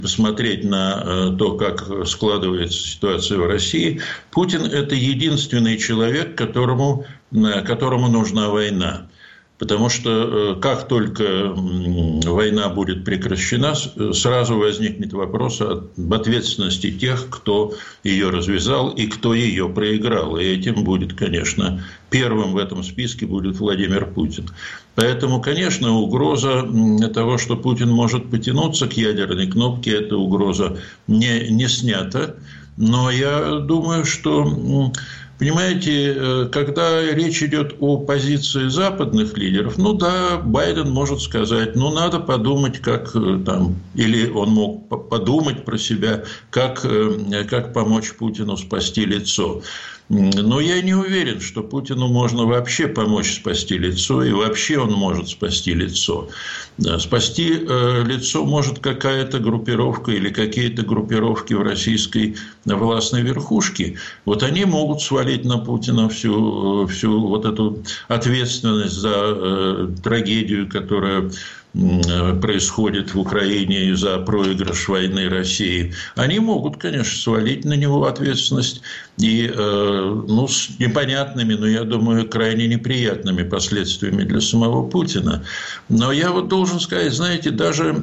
посмотреть на то, как складывается ситуация в России, Путин – это единственный человек, которому нужна война. Потому что как только война будет прекращена, сразу возникнет вопрос об ответственности тех, кто ее развязал и кто ее проиграл. И этим будет, конечно, первым в этом списке будет Владимир Путин. Поэтому, конечно, угроза того, что Путин может потянуться к ядерной кнопке, эта угроза не снята. Но я думаю, что... Понимаете, когда речь идет о позиции западных лидеров, Байден может сказать, надо подумать, как там, или он мог подумать про себя, как помочь Путину спасти лицо. Но я не уверен, что Путину можно вообще помочь спасти лицо, и вообще он может спасти лицо. Спасти лицо может какая-то группировка или какие-то группировки в российской властной верхушке. Вот они могут свалить на Путина всю вот эту ответственность за трагедию, которая происходит в Украине из-за проигрыш войны России. Они могут, конечно, свалить на него ответственность и с непонятными, но, я думаю, крайне неприятными последствиями для самого Путина. Но я вот должен сказать, знаете, даже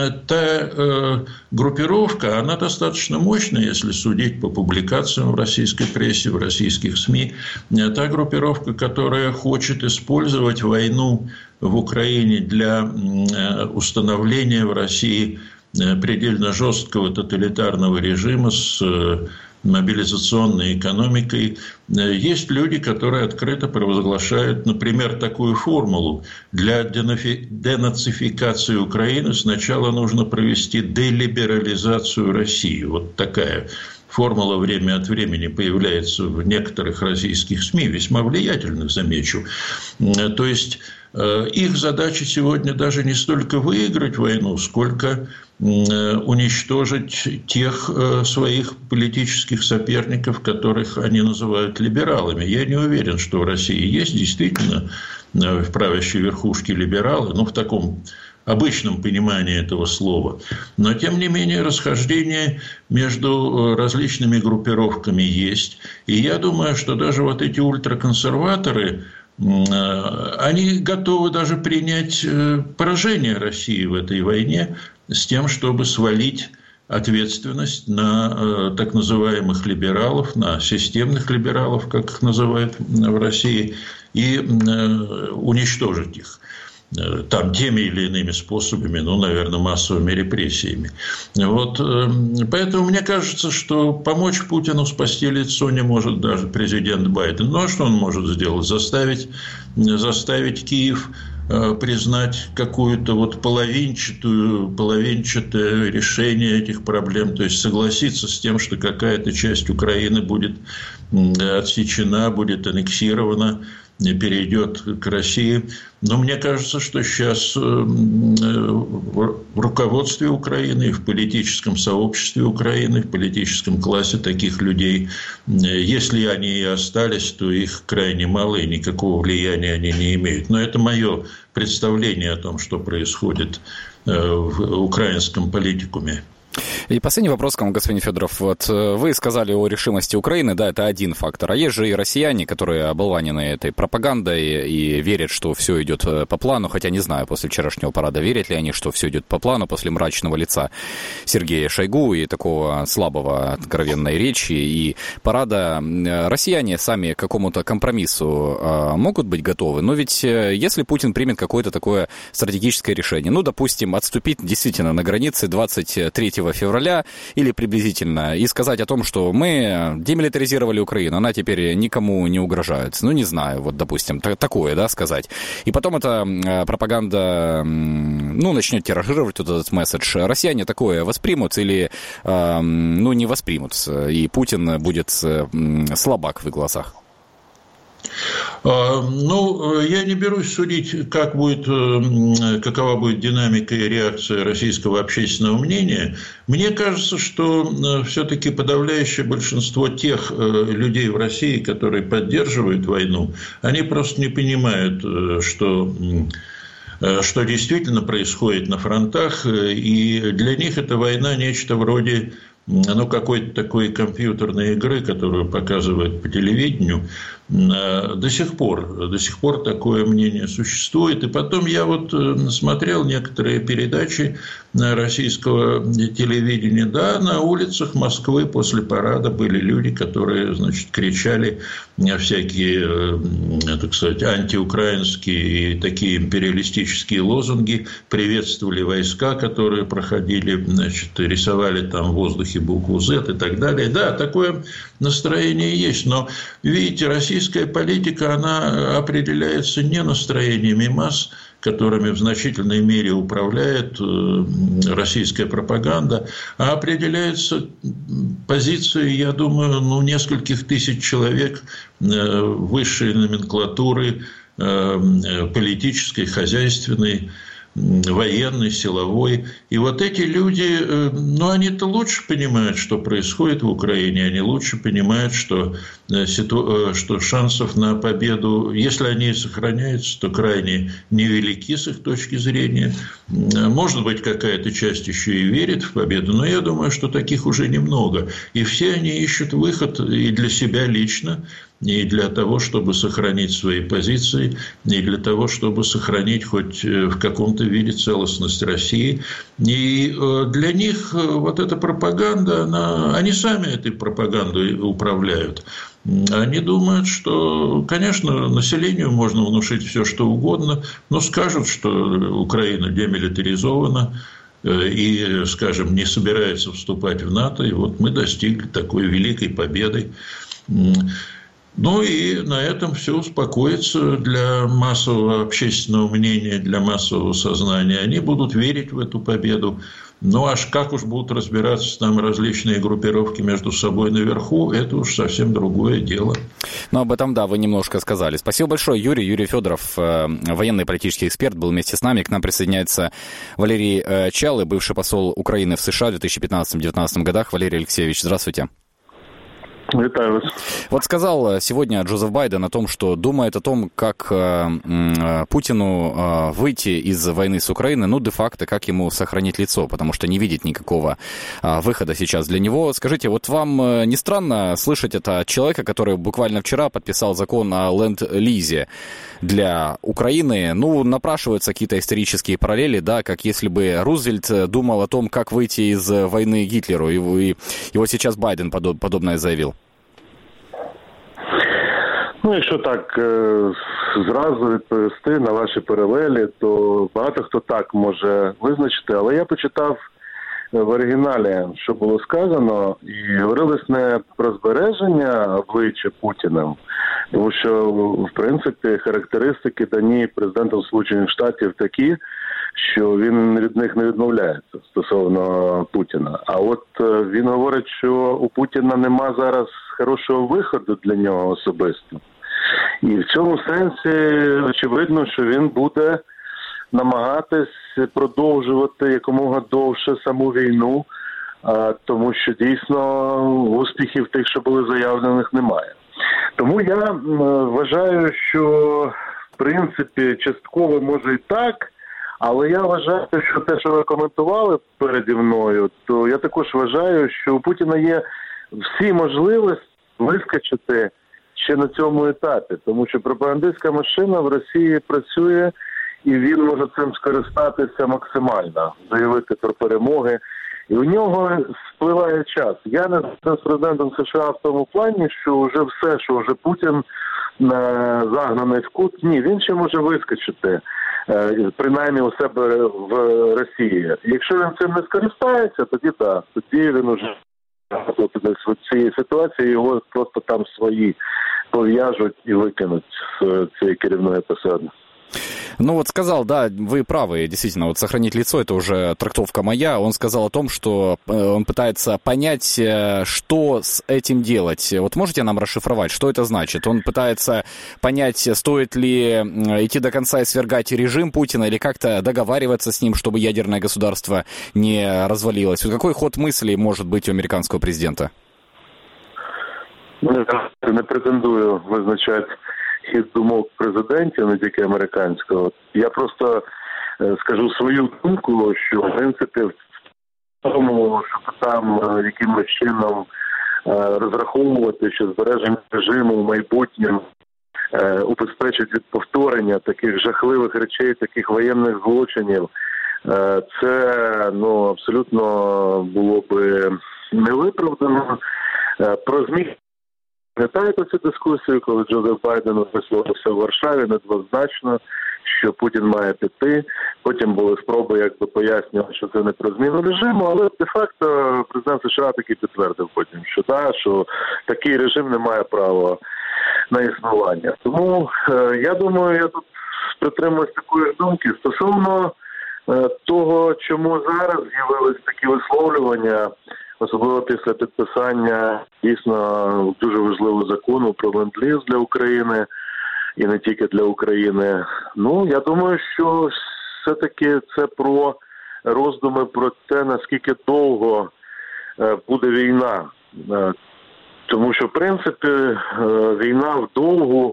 та группировка, она достаточно мощная, если судить по публикациям в российской прессе, в российских СМИ. Та группировка, которая хочет использовать войну в Украине для установления в России предельно жесткого тоталитарного режима с мобилизационной экономикой. Есть люди, которые открыто провозглашают, например, такую формулу: для денацификации Украины сначала нужно провести делиберализацию России. Вот такая формула время от времени появляется в некоторых российских СМИ, весьма влиятельных, замечу. То есть их задача сегодня даже не столько выиграть войну, сколько уничтожить тех своих политических соперников, которых они называют либералами. Я не уверен, что в России есть действительно в правящей верхушке либералы, в таком обычном понимании этого слова. Но, тем не менее, расхождения между различными группировками есть. И я думаю, что даже вот эти ультраконсерваторы, они готовы даже принять поражение России в этой войне с тем, чтобы свалить ответственность на так называемых либералов, на системных либералов, как их называют в России, и уничтожить их там теми или иными способами, наверное, массовыми репрессиями. Поэтому мне кажется, что помочь Путину спасти лицо не может даже президент Байден. А что он может сделать? Заставить Киев признать какое-то половинчатое решение этих проблем, то есть согласиться с тем, что какая-то часть Украины будет отсечена, будет аннексирована, перейдет к России. Но мне кажется, что сейчас в руководстве Украины, в политическом сообществе Украины, в политическом классе таких людей, если они и остались, то их крайне мало, и никакого влияния они не имеют. Но это мое представление о том, что происходит в украинском политикуме. И последний вопрос к вам, господин Федоров. Вы сказали о решимости Украины, да, это один фактор. А есть же и россияне, которые оболванены этой пропагандой и верят, что все идет по плану. Хотя не знаю, после вчерашнего парада, верят ли они, что все идет по плану, после мрачного лица Сергея Шойгу и такого слабого откровенной речи и парада. Россияне сами к какому-то компромиссу могут быть готовы. Но ведь если Путин примет какое-то такое стратегическое решение, допустим, отступить действительно на границе 23 февраля или приблизительно, и сказать о том, что мы демилитаризировали Украину, она теперь никому не угрожает. Не знаю, допустим, такое, да, сказать. И потом эта пропаганда, начнет тиражировать этот месседж. Россияне такое воспримут или, не воспримут, и Путин будет слабак в их глазах? Я не берусь судить, какова будет динамика и реакция российского общественного мнения. Мне кажется, что все-таки подавляющее большинство тех людей в России, которые поддерживают войну, они просто не понимают, что что действительно происходит на фронтах, и для них эта война нечто вроде какой-то такой компьютерной игры, которую показывают по телевидению. До сих пор такое мнение существует. И потом я смотрел некоторые передачи российского телевидения. Да, на улицах Москвы после парада были люди, которые, кричали всякие, так сказать, антиукраинские и такие империалистические лозунги, приветствовали войска, которые проходили, рисовали там в воздухе букву «З» и так далее. Да, такое настроение есть. Но, видите, российская политика, она определяется не настроениями масс, которыми в значительной мере управляет российская пропаганда, а определяется позицией, я думаю, нескольких тысяч человек высшей номенклатуры политической, хозяйственной, военной, силовой. И эти люди, они-то лучше понимают, что происходит в Украине, они лучше понимают, что шансов на победу, если они и сохраняются, то крайне невелики с их точки зрения. Может быть, какая-то часть еще и верит в победу, но я думаю, что таких уже немного. И все они ищут выход и для себя лично, и для того, чтобы сохранить свои позиции, и для того, чтобы сохранить хоть в каком-то виде целостность России. И для них эта пропаганда, они сами этой пропагандой управляют. Они думают, что, конечно, населению можно внушить все, что угодно, но скажут, что Украина демилитаризована и, скажем, не собирается вступать в НАТО, и мы достигли такой великой победы. И на этом все успокоится для массового общественного мнения, для массового сознания. Они будут верить в эту победу. Как уж будут разбираться там различные группировки между собой наверху, это уж совсем другое дело. Об этом, да, вы немножко сказали. Спасибо большое, Юрий. Юрий Федоров, военный политический эксперт, был вместе с нами. К нам присоединяется Валерий Чалы, бывший посол Украины в США в 2015-2019 годах. Валерий Алексеевич, здравствуйте. Витаю вас. Сказал сегодня Джозеф Байден о том, что думает о том, как Путину выйти из войны с Украиной, де-факто, как ему сохранить лицо, потому что не видит никакого выхода сейчас для него. Скажите, вам не странно слышать это от человека, который буквально вчера подписал закон о ленд-лизе для Украины? Напрашиваются какие-то исторические параллели, да, как если бы Рузвельт думал о том, как выйти из войны Гитлеру, и сейчас Байден подобное заявил. Якщо так зразу відповісти на ваші паралелі, то багато хто так може визначити. Але я почитав в оригіналі, що було сказано, і говорилось не про збереження обличчя Путіним, тому що, в принципі, характеристики дані президентом Сполучених Штатів такі, що він від них не відмовляється стосовно Путіна. А він говорить, що у Путіна нема зараз хорошого виходу для нього особисто. І в цьому сенсі очевидно, що він буде намагатись продовжувати якомога довше саму війну, тому що дійсно успіхів тих, що були заявлених, немає. Тому я вважаю, що в принципі частково може і так, але я вважаю, що те, що ви коментували переді мною, то я також вважаю, що у Путіна є всі можливості вискочити ще на цьому етапі, тому що пропагандистська машина в Росії працює, і він може цим скористатися максимально, заявити про перемоги. І у нього спливає час. Я не з президентом США в тому плані, що вже все, що вже Путін загнаний в кут, ні, він ще може вискочити, принаймні у себе в Росії. Якщо він цим не скористається, тоді так, тоді він уже в цій ситуації його просто там свої пов'яжуть и выкинуть с цієї керівної посади. Сказал, да, вы правы, действительно, сохранить лицо, это уже трактовка моя. Он сказал о том, что он пытается понять, что с этим делать. Можете нам расшифровать, что это значит? Он пытается понять, стоит ли идти до конца и свергать режим Путина или как-то договариваться с ним, чтобы ядерное государство не развалилось. Какой ход мыслей может быть у американского президента? Я не претендую визначати хід думок президентів, не тільки американського. Я просто скажу свою думку, що в принципі в тому, що там якимось чином розраховувати, що збереження режиму в майбутньому убезпечить від повторення таких жахливих речей, таких воєнних злочинів, це абсолютно було би невиправдано. Про ЗМІ пам'ятаєте цю дискусію, коли Джозеф Байден висловився в Варшаві недвозначно, що Путін має піти. Потім були спроби пояснювати, що це не про зміну режиму, але де-факто президент США таки підтвердив потім, що такий режим не має права на існування. Тому я думаю, я тут притримуюсь такої думки стосовно того, чому зараз з'явились такі висловлювання, особливо після підписання дійсно дуже важливого закону про ленд-ліз для України і не тільки для України. Я думаю, що все-таки це про роздуми про те, наскільки довго буде війна. Тому що, в принципі, війна вдовгу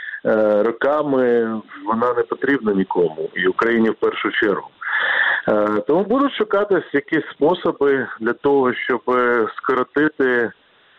роками вона не потрібна нікому, і Україні в першу чергу. Тому будуть шукатись якісь способи для того, щоб скоротити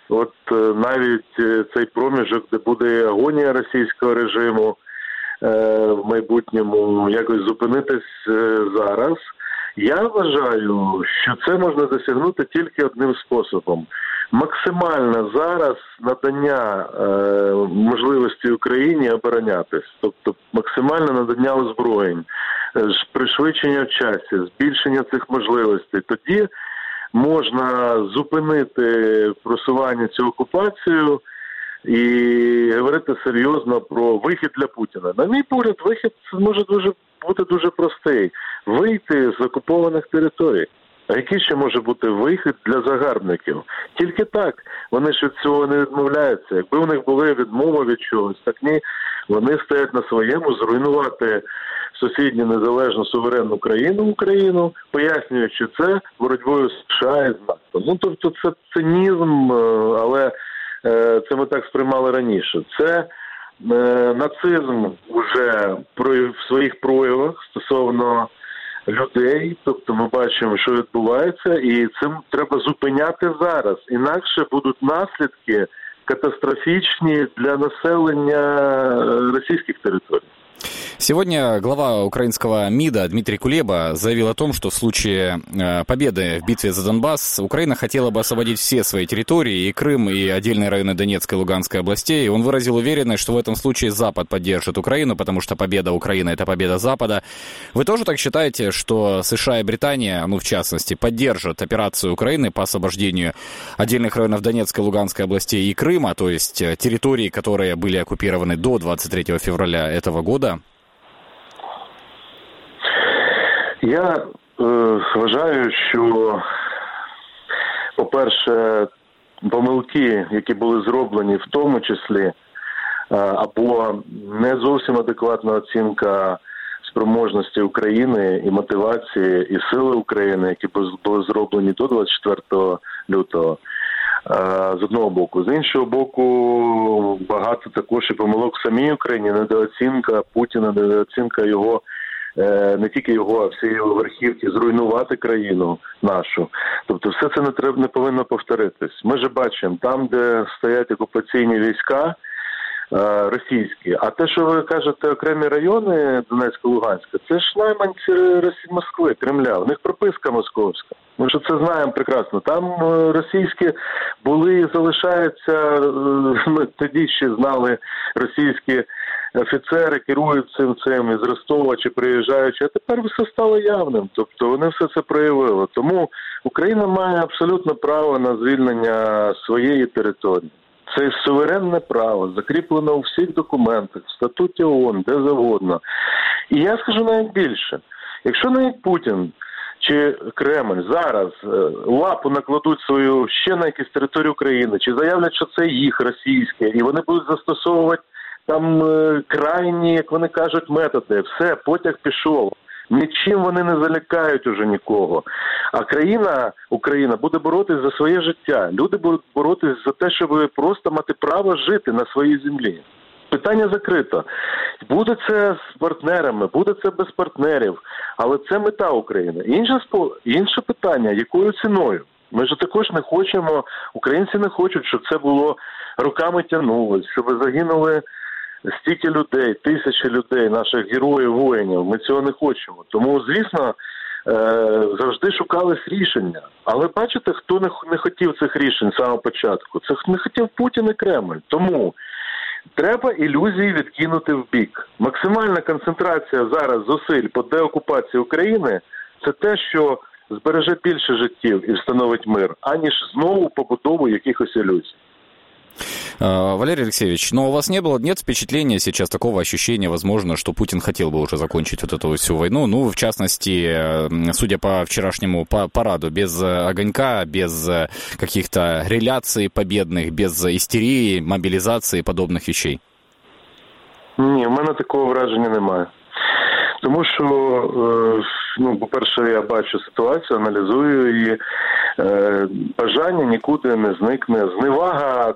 навіть цей проміжок, де буде агонія російського режиму в майбутньому, якось зупинитись зараз. Я вважаю, що це можна досягнути тільки одним способом. Максимально зараз надання можливості Україні оборонятись, тобто максимальне надання озброєнь, пришвидшення в часі, збільшення цих можливостей. Тоді можна зупинити просування цю окупацію і говорити серйозно про вихід для Путіна. На мій погляд, вихід може бути дуже простий. Вийти з окупованих територій. А який ще може бути вихід для загарбників? Тільки так. Вони ж від цього не відмовляються. Якби у них були відмови від чогось, так ні. Вони стоять на своєму зруйнувати сусідню незалежну суверенну країну Україну, пояснюючи це боротьбою з США і з НАТО. Тобто це цинізм, але це ми так сприймали раніше. Це нацизм уже в своїх проявах стосовно людей, тобто ми бачимо, що відбувається, і цим треба зупиняти зараз. Інакше будуть наслідки катастрофічні для населення російських територій. Сегодня глава украинского МИДа Дмитрий Кулеба заявил о том, что в случае победы в битве за Донбасс Украина хотела бы освободить все свои территории, и Крым, и отдельные районы Донецкой и Луганской областей. И он выразил уверенность, что в этом случае Запад поддержит Украину, потому что победа Украины – это победа Запада. Вы тоже так считаете, что США и Британия, в частности, поддержат операцию Украины по освобождению отдельных районов Донецкой, Луганской областей и Крыма, то есть территорий, которые были оккупированы до 23 февраля этого года? Я вважаю, що, по-перше, помилки, які були зроблені, в тому числі, або не зовсім адекватна оцінка спроможності України і мотивації, і сили України, які були зроблені до 24 лютого, з одного боку. З іншого боку, багато також і помилок в самій Україні, недооцінка Путіна, недооцінка його, не тільки його, а всієї його верхівки, зруйнувати країну нашу. Тобто все це не повинно повторитись. Ми ж бачимо, там, де стоять окупаційні війська російські, а те, що ви кажете, окремі райони Донецька-Луганська, це ж найманці Москви, Кремля, у них прописка московська. Ми ж це знаємо прекрасно. Там російські були і залишаються, ми тоді ще знали російські офіцери, керують цим із Ростова чи приїжджаючи, а тепер все стало явним. Тобто вони все це проявили. Тому Україна має абсолютно право на звільнення своєї території. Це суверенне право, закріплено у всіх документах, в статуті ООН, де завгодно. І я скажу навіть більше. Якщо навіть Путін чи Кремль зараз лапу накладуть свою ще на якісь території України, чи заявлять, що це їх російське, і вони будуть застосовувати там крайні, як вони кажуть, методи, все, потяг пішов. Нічим вони не залякають уже нікого. А Україна буде боротись за своє життя. Люди будуть боротись за те, щоб просто мати право жити на своїй землі. питання закрито. Буде це з партнерами, буде це без партнерів, але це мета України. Інше питання, якою ціною? Ми ж також не хочемо, українці не хочуть, щоб це було роками тягнулось, щоб загинули стільки людей, тисячі людей, наших героїв, воїнів. Ми цього не хочемо. Тому, звісно, завжди шукались рішення. Але бачите, хто не хотів цих рішень з самого початку? Це не хотів Путін і Кремль. Тому треба ілюзії відкинути в бік. Максимальна концентрація зараз зусиль по деокупації України – це те, що збереже більше життів і встановить мир, аніж знову побудову якихось ілюзій. Валерий Алексеевич, но у вас нет впечатления сейчас, такого ощущения, возможно, что Путин хотел бы уже закончить вот эту всю войну, ну, в частности, судя по вчерашнему параду, без огонька, без каких-то грилляций победных, без истерии, мобилизации и подобных вещей? Ні, в мене такого враження немає. Тому що, по-перше, я бачу ситуацію, аналізую і бажання нікуди не зникне. Зневага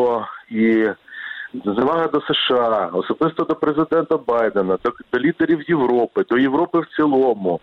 до США, особисто до президента Байдена, до лідерів Європи, до Європи в цілому.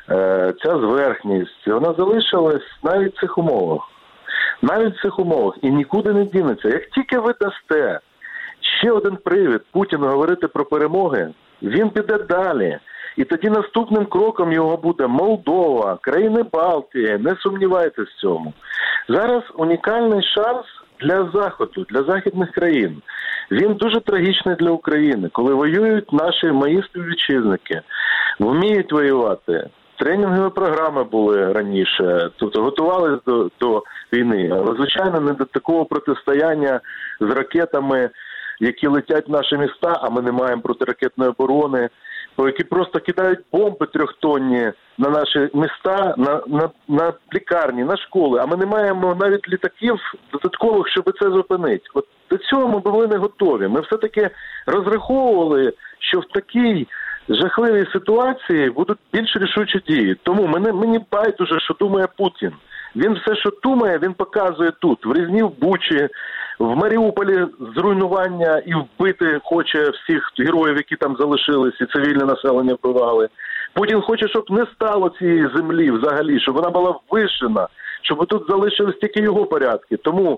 Ця зверхність, вона залишилась навіть в цих умовах. Навіть в цих умовах. І нікуди не дінеться. Як тільки ви дасте ще один привід Путіну говорити про перемоги, він піде далі. І тоді наступним кроком його буде Молдова, країни Балтії, не сумнівайтесь в цьому. Зараз унікальний шанс для Заходу, для західних країн. Він дуже трагічний для України, коли воюють мої співвітчизники, вміють воювати. Тренінгові програми були раніше, тобто готувалися до війни. Але, звичайно, не до такого протистояння з ракетами, які летять в наші міста, а ми не маємо протиракетної оборони, які просто кидають бомби трьохтонні на наші міста, на лікарні, на школи, а ми не маємо навіть літаків додаткових, щоб це зупинити. От до цього ми були не готові. Ми все-таки розраховували, що в такій жахливій ситуації будуть більш рішучі дії. Тому мені байдуже, що думає Путін. Він все, що думає, він показує тут. В Різні, в Бучі, в Маріуполі зруйнування і вбити хоче всіх героїв, які там залишились, і цивільне населення вбивали. Путін хоче, щоб не стало цієї землі взагалі, щоб вона була вишена, щоб тут залишились тільки його порядки. Тому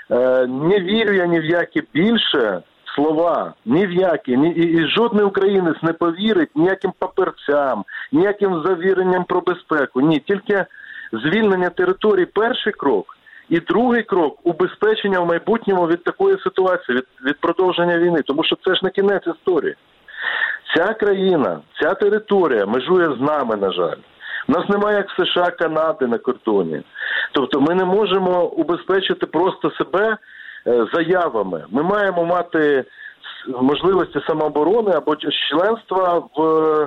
не вірю я ні в які більше слова, ні в які. І жодний українець не повірить ніяким папірцям, ніяким завіренням про безпеку. Ні, тільки звільнення територій – перший крок. І другий крок – убезпечення в майбутньому від такої ситуації, від продовження війни. Тому що це ж не кінець історії. Ця країна, ця територія межує з нами, на жаль. У нас немає, як в США, Канади на кордоні. Тобто ми не можемо убезпечити просто себе заявами. Ми маємо мати можливості самооборони або членства в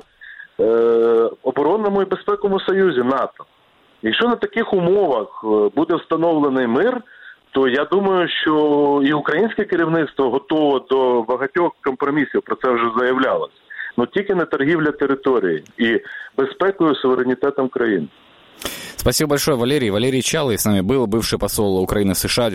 оборонному і безпековому союзі НАТО. Якщо на таких умовах буде встановлений мир, то я думаю, що і українське керівництво готово до багатьох компромісів, про це вже заявлялось. Но тільки не торгівля території і безпекою, суверенітетом країн. Спасибо большое, Валерий. Валерий Чалый с нами был, бывший посол Украины в США в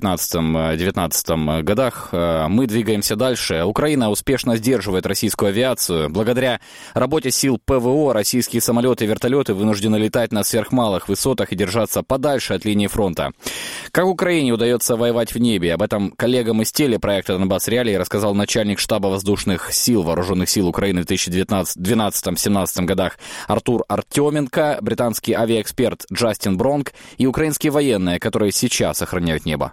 2015-2019 годах. Мы двигаемся дальше. Украина успешно сдерживает российскую авиацию. Благодаря работе сил ПВО российские самолеты и вертолеты вынуждены летать на сверхмалых высотах и держаться подальше от линии фронта. Как Украине удается воевать в небе? Об этом коллегам из телепроекта «Донбасс Реалии» рассказал начальник штаба воздушных сил Вооруженных сил Украины в 2012-2017 годах Артур Артеменко, британский авиаэксперт Джастин Бронк и украинские военные, которые сейчас охраняют небо.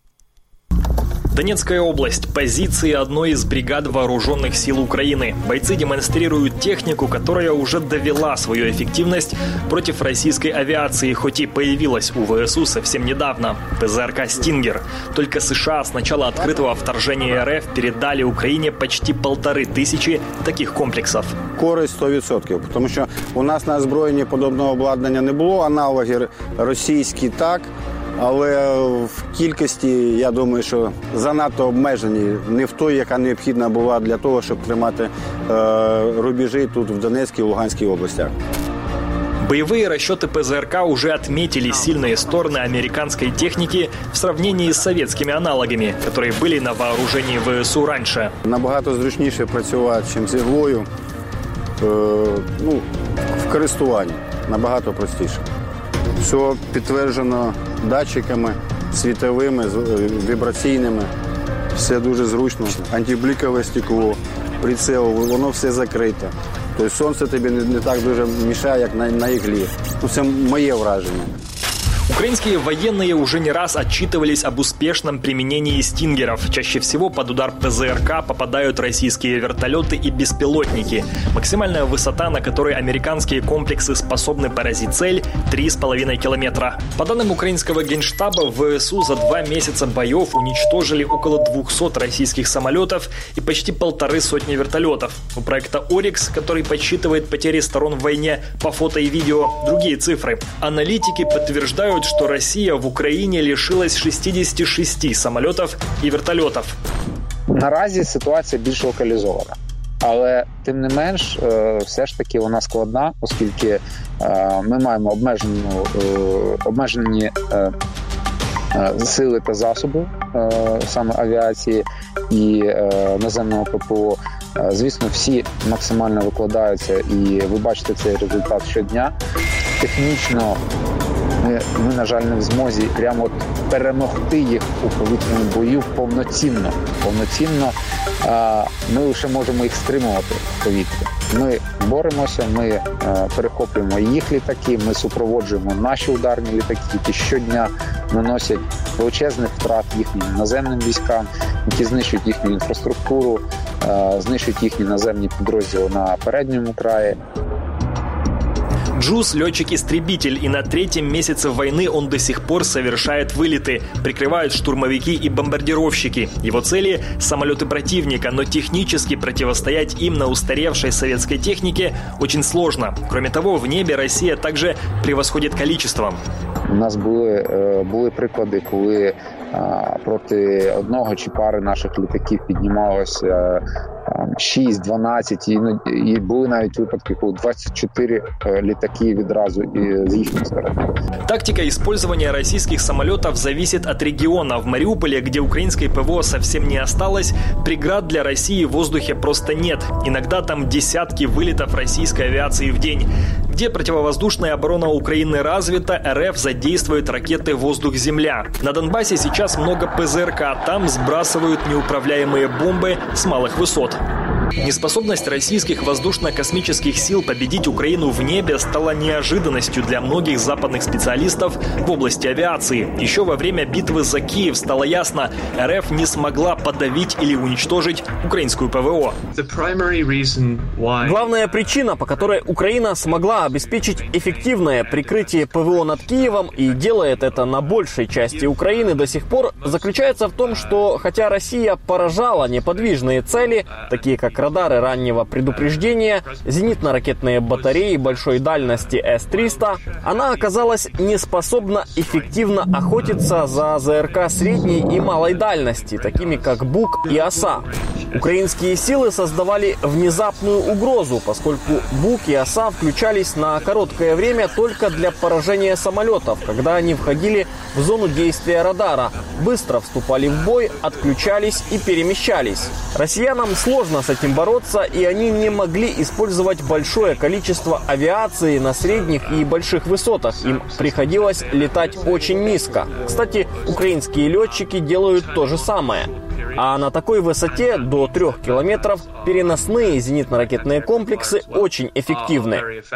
Донецкая область. Позиции одной из бригад вооруженных сил Украины. Бойцы демонстрируют технику, которая уже довела свою эффективность против российской авиации, хоть и появилась у ВСУ совсем недавно. ПЗРК «Стингер». Только США с начала открытого вторжения РФ передали Украине почти 1500 таких комплексов. Користь 100%, тому що у нас на озброєнні подобного обладнання не було, аналоги російські так, але в кількості, я думаю, що занадто обмежені, не в той, яка необхідна була для того, щоб тримати рубежі тут в Донецькій і Луганській областях. Боевые расчеты ПЗРК уже отметили сильные стороны американской техники в сравнении с советскими аналогами, которые были на вооружении ВСУ раньше. Набагато зручніше працювати, ніж з іглою, в користуванні. Набагато простіше. Все підтверджено датчиками світовими, вібраційними. Все дуже зручно. Антиблікове стекло, прицел, воно все закрите. Тобто сонце тобі не так дуже мішає, як на іглі. Це моє враження. Украинские военные уже не раз отчитывались об успешном применении «Стингеров». Чаще всего под удар ПЗРК попадают российские вертолеты и беспилотники. Максимальная высота, на которой американские комплексы способны поразить цель – 3,5 километра. По данным украинского генштаба, ВСУ за 2 месяца боев уничтожили около 200 российских самолетов и почти 150 вертолетов. У проекта «Орикс», который подсчитывает потери сторон в войне по фото и видео, другие цифры. Аналитики подтверждают, что Россия в Украине лишилась 66 самолетов и вертольотів. Наразі ситуація більш локалізована. Але, тим не менш, все ж таки вона складна, оскільки ми маємо обмежені сили та засоби, саме авіації і наземного ППО. Звісно, всі максимально викладаються, і ви бачите цей результат щодня. Технічно ми, на жаль, не в змозі прямо перемогти їх у повітряному бою повноцінно. Ми лише можемо їх стримувати в повітрі. Ми боремося, ми перехоплюємо їх літаки, ми супроводжуємо наші ударні літаки, які щодня наносять величезних втрат їхнім наземним військам, які знищують їхню інфраструктуру, знищують їхні наземні підрозділи на передньому краї. Джуз – летчик-истребитель, и на 3-м месяце войны он до сих пор совершает вылеты. Прикрывают штурмовики и бомбардировщики. Его цели – самолеты противника, но технически противостоять им на устаревшей советской технике очень сложно. Кроме того, в небе Россия также превосходит количеством. У нас були приклади, коли проти одного чи пари наших літаків піднімалося 6, 12, і були навіть випадки, коли 24 літаки відразу з їхньої сторони. Тактика использования российских самолетов зависит от региона. В Мариуполе, где украинской ПВО совсем не осталось, преград для России в воздухе просто нет. Иногда там десятки вылетов российской авиации в день. Где противовоздушная оборона Украины развита, РФ задействует ракеты «Воздух-Земля». На Донбассе сейчас много ПЗРК, там сбрасывают неуправляемые бомбы с малых высот. Неспособность российских воздушно-космических сил победить Украину в небе стала неожиданностью для многих западных специалистов в области авиации. Еще во время битвы за Киев стало ясно, РФ не смогла подавить или уничтожить украинскую ПВО. Главная причина, по которой Украина смогла обеспечить эффективное прикрытие ПВО над Киевом и делает это на большей части Украины до сих пор, заключается в том, что хотя Россия поражала неподвижные цели, такие как радары раннего предупреждения, зенитно-ракетные батареи большой дальности С-300, она оказалась не способна эффективно охотиться за ЗРК средней и малой дальности, такими как БУК и ОСА. Украинские силы создавали внезапную угрозу, поскольку БУК и ОСА включались на короткое время только для поражения самолетов, когда они входили в зону действия радара, быстро вступали в бой, отключались и перемещались. Россиянам сложно с этим бороться, и они не могли использовать большое количество авиации на средних и больших высотах. Им приходилось летать очень низко. Кстати, украинские летчики делают то же самое. А на такой высоте, до 3 километров, переносные зенитно-ракетные комплексы очень эффективны.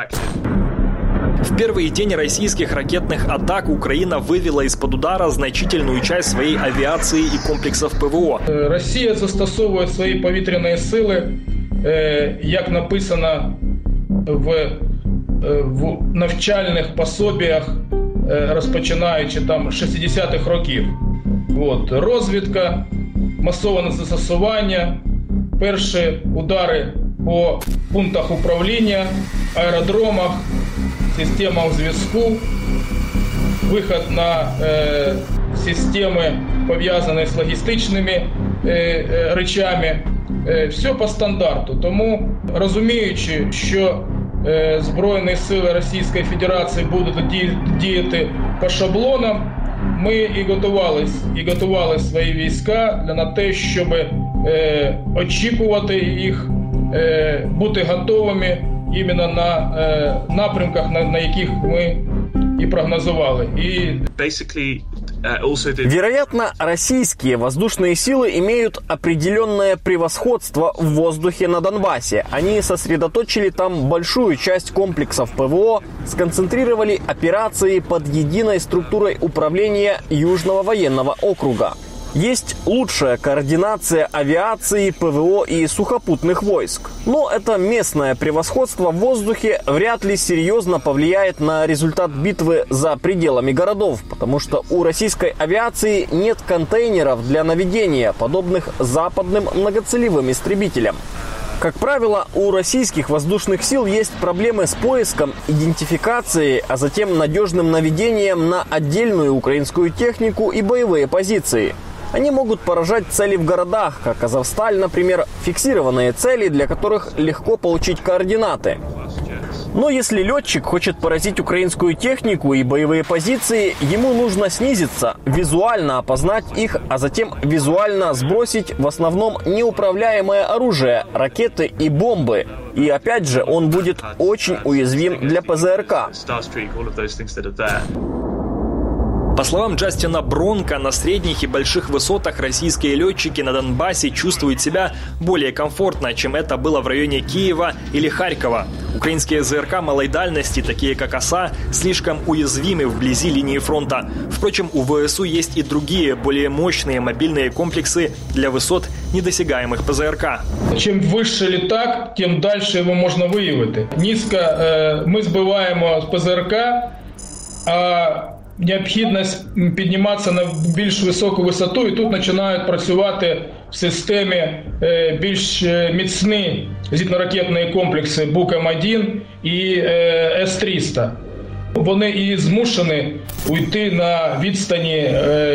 В первый день российских ракетных атак Украина вывела из-под удара значительную часть своей авиации и комплексов ПВО. Росія застосовує свої повітряні сили, як написано в навчальних пособіях, розпочинаючи там 60-х років. Розвідка, масоване застосування, перші удари по пунктах управління, аеродромах, системах зв'язку, вихід на системи, пов'язані з логістичними речами. Все по стандарту. Тому, розуміючи, що Збройні сили Російської Федерації будуть діяти по шаблонам, ми і готували свої війська на те, щоб очікувати їх, бути готовими іменно на напрямках, на яких ми и прогнозовали. Вероятно, российские воздушные силы имеют определенное превосходство в воздухе на Донбассе. Они сосредоточили там большую часть комплексов ПВО, сконцентрировали операции под единой структурой управления Южного военного округа. Есть лучшая координация авиации, ПВО и сухопутных войск. Но это местное превосходство в воздухе вряд ли серьезно повлияет на результат битвы за пределами городов, потому что у российской авиации нет контейнеров для наведения, подобных западным многоцелевым истребителям. Как правило, у российских воздушных сил есть проблемы с поиском, идентификацией, а затем надежным наведением на отдельную украинскую технику и боевые позиции. Они могут поражать цели в городах, как Азовсталь, например, фиксированные цели, для которых легко получить координаты. Но если летчик хочет поразить украинскую технику и боевые позиции, ему нужно снизиться, визуально опознать их, а затем визуально сбросить в основном неуправляемое оружие, ракеты и бомбы. И опять же, он будет очень уязвим для ПЗРК. По словам Джастина Бронка, на средних и больших высотах российские летчики на Донбассе чувствуют себя более комфортно, чем это было в районе Киева или Харькова. Украинские ЗРК малой дальности, такие как «Оса», слишком уязвимы вблизи линии фронта. Впрочем, у ВСУ есть и другие, более мощные мобильные комплексы для высот, недосягаемых ПЗРК. Чим вище літак, тим далі його можна виявити. Низько ми збиваємо з ПЗРК, а необхідність підніматися на більш високу висоту, і тут починають працювати в системі більш міцні зенітно-ракетні комплекси БУК-М1 і С-300. Вони і змушені уйти на відстані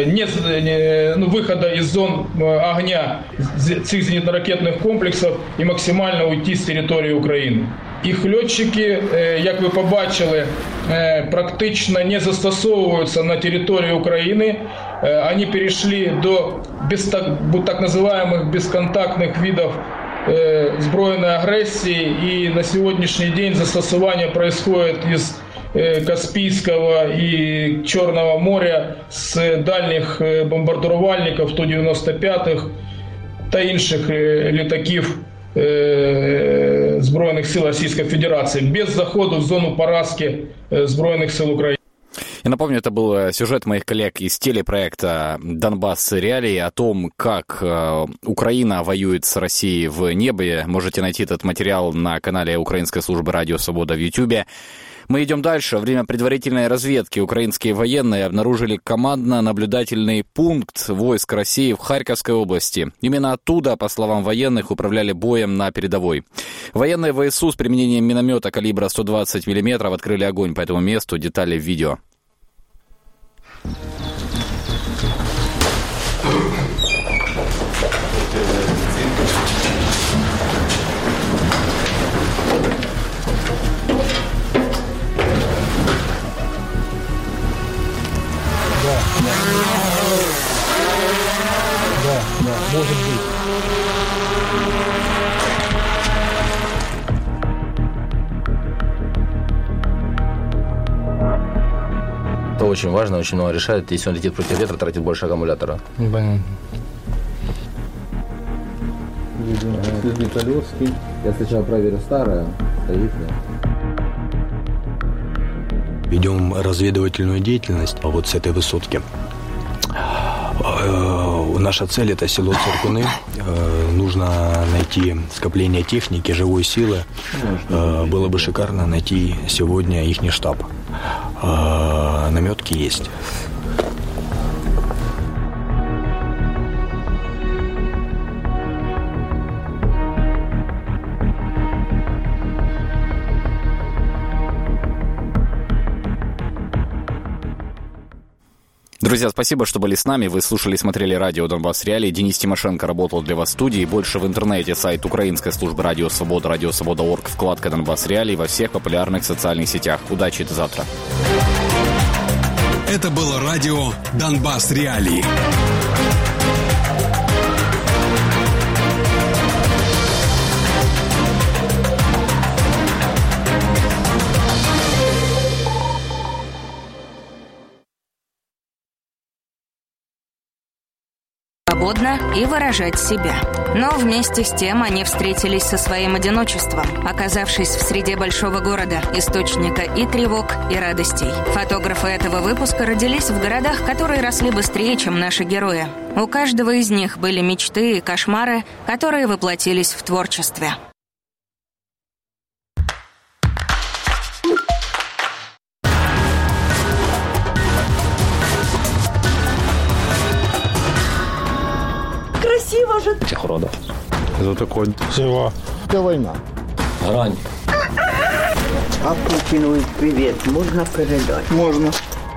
виходу із зон огня цих зенітно-ракетних комплексів і максимально уйти з території України. Їх льотчики, як ви побачили, практично не застосовуються на території України. Вони перейшли до так називаемых безконтактних видів збройної агресії, і на сьогоднішній день застосування происходит із Каспийского и Черного моря с дальних бомбардировальников Ту-95 та інших літаків Збройних сил Российской Федерации, без захода в зону поразки Збройных сил Украины. Я напомню, это был сюжет моих коллег из телепроекта «Донбасс. Реалии» о том, как Украина воюет с Россией в небе. Можете найти этот материал на канале Украинской службы «Радио Свобода» в Ютьюбе. Мы идем дальше. Во время предварительной разведки украинские военные обнаружили командно-наблюдательный пункт войск России в Харьковской области. Именно оттуда, по словам военных, управляли боем на передовой. Военные ВСУ с применением миномета калибра 120 мм открыли огонь по этому месту. Детали в видео. Да, может быть. Это очень важно, очень много решает. Если он летит против ветра, тратит больше аккумулятора. Понятно. Я сначала проверю старое, стоит. Ведем разведывательную деятельность вот с этой высотки. Наша цель – это село Циркуны. Нужно найти скопление техники, живой силы. Было бы шикарно найти сегодня ихний штаб. Наметки есть. Друзья, спасибо, что были с нами. Вы слушали и смотрели радио «Донбасс Реалии». Денис Тимошенко работал для вас в студии. Больше в интернете, сайт украинской службы «Радио Свобода», радиосвобода.орг, вкладка «Донбасс Реалии» во всех популярных социальных сетях. Удачи, до завтра. Это было радио «Донбасс Реалии». Свободно и выражать себя. Но вместе с тем они встретились со своим одиночеством, оказавшись в среде большого города, источника и тревог, и радостей. Фотографы этого выпуска родились в городах, которые росли быстрее, чем наши герои. У каждого из них были мечты и кошмары, которые воплотились в творчестве. Этих родов. Это такой сила. Это война. Грань. А Путину привет можно передать? Можно.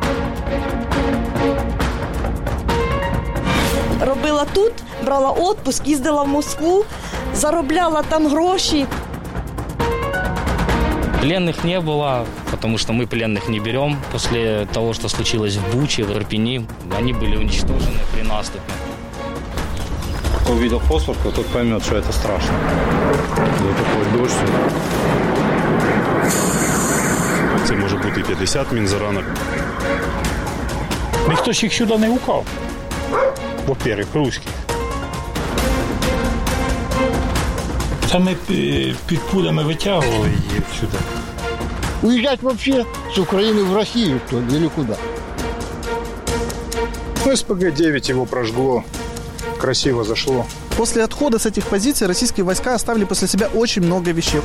Робила тут, брала отпуск, їздила в Москву, заробляла там гроші. Пленных не было, потому что мы пленных не берем. После того, что случилось в Буче, в Ирпени, они были уничтожены при наступе. Кто увидел фосфорку, тот поймет, что это страшно. Вот такой дощ. Це може бути 50 мінзаранок. Ніхто ж їх сюди не гукав. Во-первых, русських. Це ми під пулями витягували її сюди. Уезжать вообще с Украины в Россию, что ли, или куда? СПГ-9 его прожгло. Красиво зашло. После отхода с этих позиций российские войска оставили после себя очень много вещей.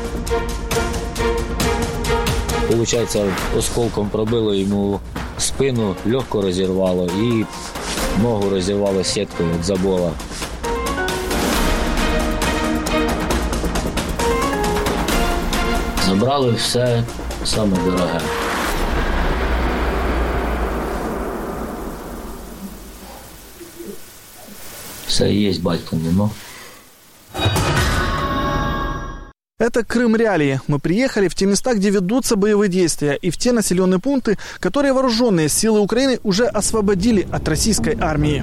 Получается, осколком пробило ему спину, легко розірвало і ногу розірвало сіткою від забола. Забрали все саме дороге. Все є, батько нема. Это Крым Реалии. Мы приехали в те места, где ведутся боевые действия, и в те населенные пункты, которые вооруженные силы Украины уже освободили от российской армии.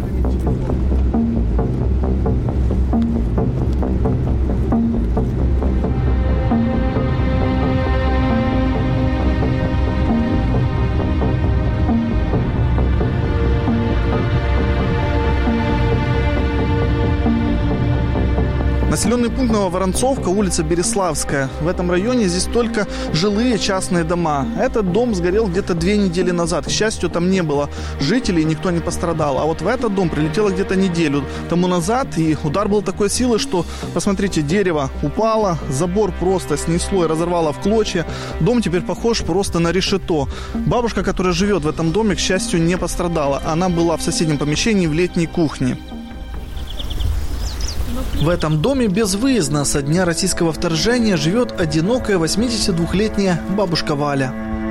Населенный пункт Нововоронцовка, улица Береславская. В этом районе здесь только жилые частные дома. Этот дом сгорел где-то 2 недели назад. К счастью, там не было жителей, никто не пострадал. А вот в этот дом прилетело где-то неделю тому назад. И удар был такой силы, что, посмотрите, дерево упало, забор просто снесло и разорвало в клочья. Дом теперь похож просто на решето. Бабушка, которая живет в этом доме, к счастью, не пострадала. Она была в соседнем помещении в летней кухне. В этом доме безвыездно со дня российского вторжения живет одинокая 82-летняя бабушка Валя.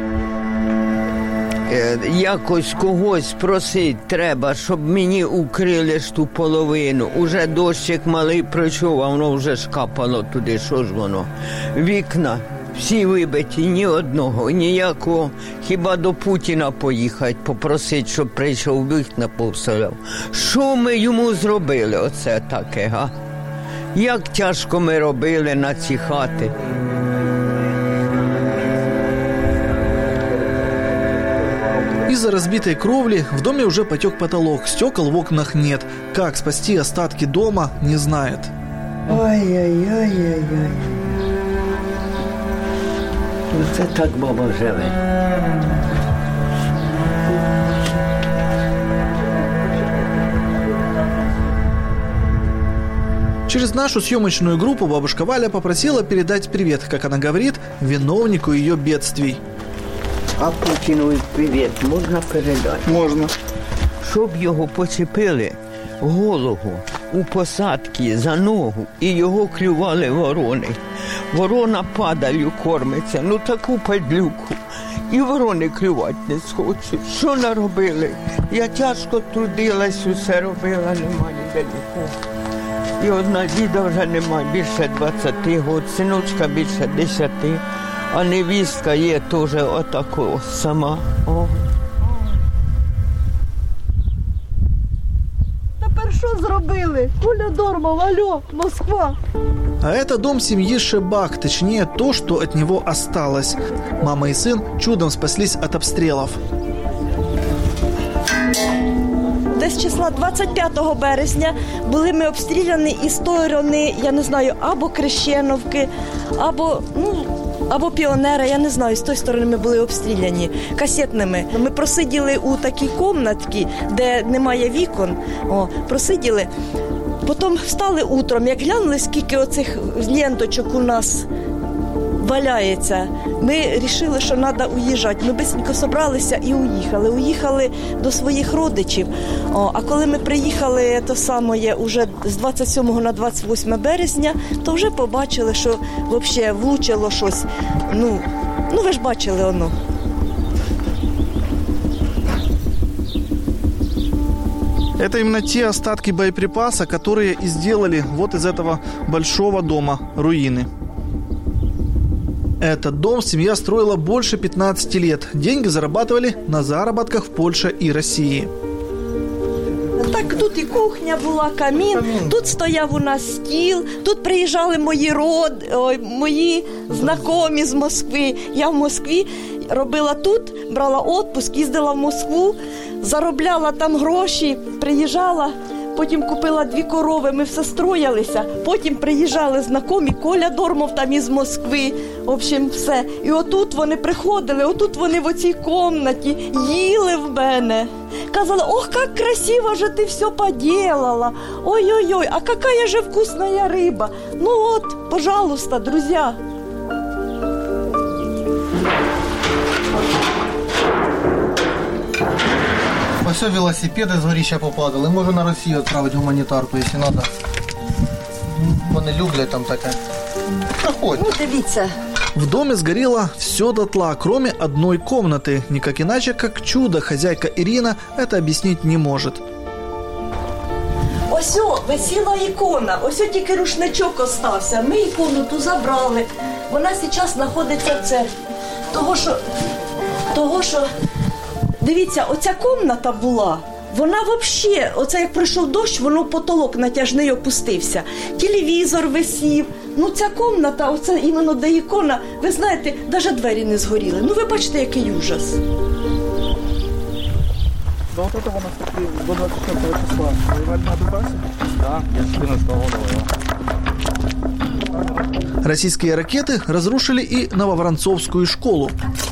Якось когось просить треба, щоб мені укрили ж ту половину. Уже дощик малий пройшов, а воно вже ж капало туди, що ж воно. Вікна всі вибиті, ні одного, ніякого. Хіба до Путіна поїхати, попросити, щоб прийшов, вікна повставляв. Що ми йому зробили оце таке, га? Як тяжко ми робили на ці хати. Из-за разбитой кровли в доме уже потек потолок, стекол в окнах нет. Как спасти остатки дома, не знает. Ай-яй-яй-яй-яй. Оце так баба живе. Через нашу съемочную группу бабушка Валя попросила передать привет, как она говорит, виновнику ее бедствий. А Путіну привіт можна передати? Можна. Щоб його почепили голову у посадці за ногу і його клювали ворони. Ворона падалью кормиться, ну таку падлюку. і ворони клювати не схочуть. Що наробили? Я тяжко трудилась, усе робила, нема ніде нікого. І одна діда вже немає, більше 20 років, синочка більше 10, а невістка є теж отако сама. О. Тепер що зробили? Коля Дормов, алло, Москва. А это дом семьи Шебак, точнее то, что от него осталось. Мама и сын чудом спаслись от обстрелов. Десь числа 25 березня були ми обстріляні із сторони, я не знаю, або Крещеновки, або Піонера, я не знаю, з тої сторони ми були обстріляні касетними. Ми просиділи у такій кімнаті, де немає вікон, просиділи. Потім встали утром, як глянули, скільки оцих ленточок у нас валяється, ми вирішили, що треба уїжджати. Ми швидко зібралися і уїхали. Уїхали до своїх родичів. А коли ми приїхали уже з 27 на 28 березня, то вже побачили, що взагалі влучило щось. Ну ви ж бачили воно. Это именно те остатки боеприпаса, которые и сделали вот из этого большого дома руины. Этот дом семья строила больше 15 лет. Деньги зарабатывали на заработках в Польше и России. Так, тут і кухня була, камін, тут стояв у нас стіл, тут приїжджали мої знайомі з Москви. Я в Москві робила тут, брала відпуск, їздила в Москву, заробляла там гроші, приїжджала, потім купила 2 корови, ми все строїлися, потім приїжджали знайомі, Коля Дормов там із Москви, в общем, все. І отут вони приходили, отут вони в оцій кімнаті їли в мене. Казали, ох, как красиво же ты все поделала, ой-ой-ой, а какая же вкусная рыба. Ну вот, пожалуйста, друзья. Все велосипеды з горища попадали. Можу на Росію відправити гуманітарку, якщо треба. Вони люблять там таке. Проходь. Ну, дивіться. В доме сгорело все дотла, кроме одной комнаты. Никак иначе, как чудо, хозяйка Ирина это объяснить не может. Ось висіла ікона, ось тільки рушничок остався. Ми ікону ту забрали. Вона зараз знаходиться в церкві. Того, що, дивіться, оця кімната була, вона взагалі, оце як прийшов дощ, воно потолок натяжний опустився. Телевізор висів. Ну ця кімната, оце іменно де ікона, ви знаєте, навіть двері не згоріли. Ну ви бачите, який ужас. До вот этого у нас до 24 числа воевали на Донбассе? Да, я 14 года воевал. Российские ракеты разрушили и Нововоронцовскую школу.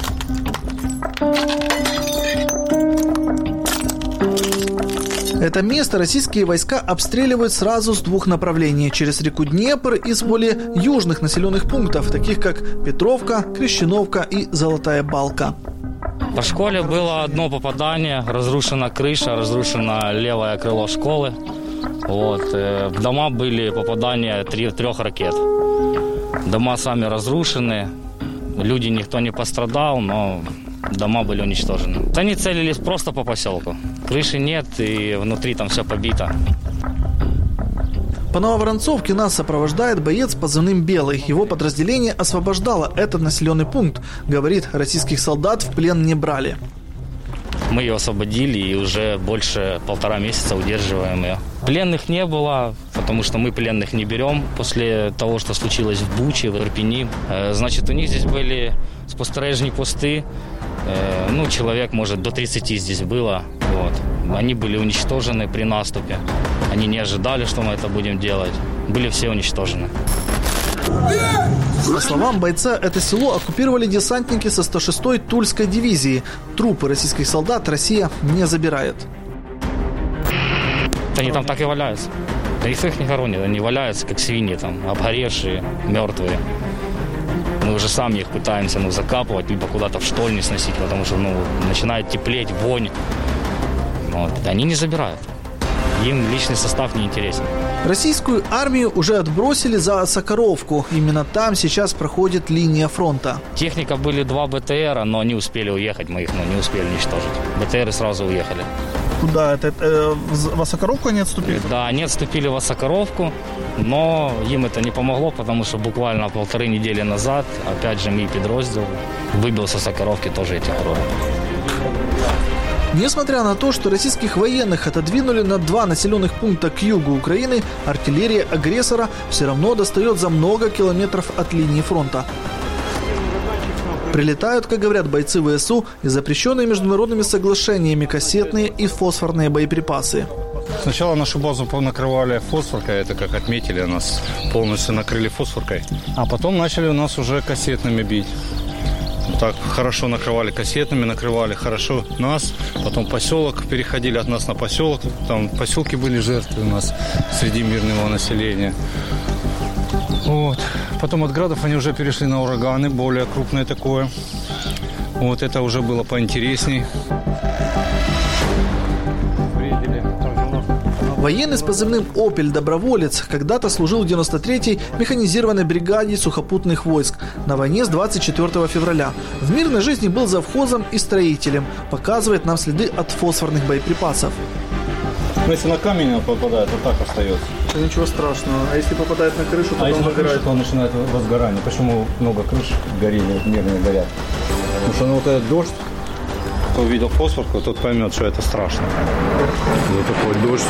Это место российские войска обстреливают сразу с 2 направлений. Через реку Днепр и с более южных населенных пунктов, таких как Петровка, Крещеновка и Золотая Балка. По школе было одно попадание, разрушена крыша, разрушено левое крыло школы. Вот. В дома были попадания 3 ракет. Дома сами разрушены, люди никто не пострадал, но дома были уничтожены. Они целились просто по поселку. Крыши нет, и внутри там все побито. По Нововоронцовке нас сопровождает боец позывным «Белый». Его подразделение освобождало этот населенный пункт. Говорит, российских солдат в плен не брали. Мы ее освободили и уже больше 1,5 месяца удерживаем ее. Пленных не было, потому что мы пленных не берем после того, что случилось в Буче, в Ирпени. Значит, у них здесь были спостережные посты. Ну, человек, может, до 30 здесь было. Вот. Они были уничтожены при наступе. Они не ожидали, что мы это будем делать. Были все уничтожены. По словам бойца, это село оккупировали десантники со 106-й Тульской дивизии. Трупы российских солдат Россия не забирает. Они там так и валяются. Их не хоронят, они валяются, как свиньи, там, обгоревшие, мертвые. Мы уже сами их пытаемся закапывать, либо куда-то в штольни сносить, потому что начинает теплеть, вонь. Вот. Они не забирают. им личный состав не интересен. Российскую армию уже отбросили за Сокоровку. Именно там сейчас проходит линия фронта. Техника были 2 БТРа, но они успели уехать, мы их не успели уничтожить. БТРы сразу уехали. Куда? Это в Осокоровку они отступили? Да, они отступили в Осокоровку, но им это не помогло, потому что буквально 1,5 недели назад, опять же, мой подроздел выбил с Осокоровки тоже эти города. Несмотря на то, что российских военных отодвинули на 2 населенных пункта к югу Украины, артиллерия агрессора все равно достает за много километров от линии фронта. Прилетают, как говорят бойцы ВСУ, и запрещенные международными соглашениями кассетные и фосфорные боеприпасы. Сначала нашу базу накрывали фосфоркой, это как отметили, нас полностью накрыли фосфоркой. А потом начали у нас уже кассетными бить. Так хорошо накрывали кассетами, накрывали хорошо нас. Потом поселок, переходили от нас на поселок. Там в поселке были жертвы у нас среди мирного населения. Вот. Потом от градов они уже перешли на ураганы, более крупное такое. Вот это уже было поинтересней. Военный с позывным «Опель» доброволец когда-то служил в 93-й механизированной бригаде сухопутных войск на войне с 24 февраля. В мирной жизни был завхозом и строителем. Показывает нам следы от фосфорных боеприпасов. Если на камень попадает, то так остается. Ничего страшного. А если попадает на крышу, то если на крышу, то начинает возгорание. Почему много крыш горели, мирные горят? Потому что вот этот дождь, кто увидел фосфорку, тот поймет, что это страшно. Вот такой дождь.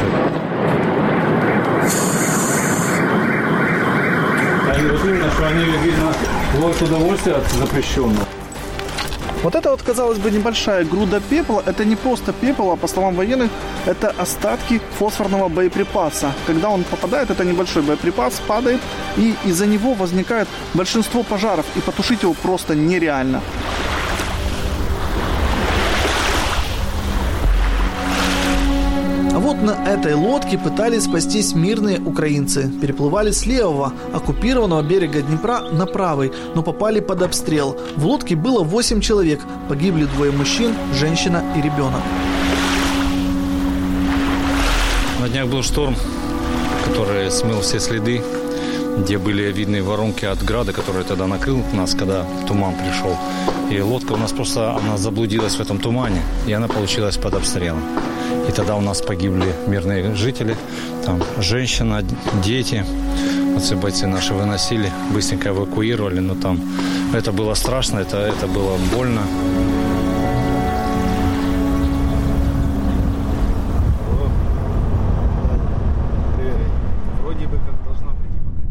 Они видно, что они, видно, ловят удовольствие от запрещенного. Вот это вот, казалось бы, небольшая груда пепла. Это не просто пепел, а по словам военных, это остатки фосфорного боеприпаса. Когда он попадает, это небольшой боеприпас, падает, и из-за него возникает большинство пожаров, и потушить его просто нереально. А вот на этой лодке пытались спастись мирные украинцы. Переплывали с левого, оккупированного берега Днепра на правый, но попали под обстрел. В лодке было 8 человек. Погибли 2 мужчин, женщина и ребенок. На днях был шторм, который смыл все следы, где были видны воронки от града, который тогда накрыл нас, когда туман пришел. И лодка у нас просто она заблудилась в этом тумане, и она получилась под обстрелом. И тогда у нас погибли мирные жители, там женщина, дети. Вот все бойцы наши выносили, быстренько эвакуировали, но там это было страшно, это было больно. Вроде бы как должна прийти пока.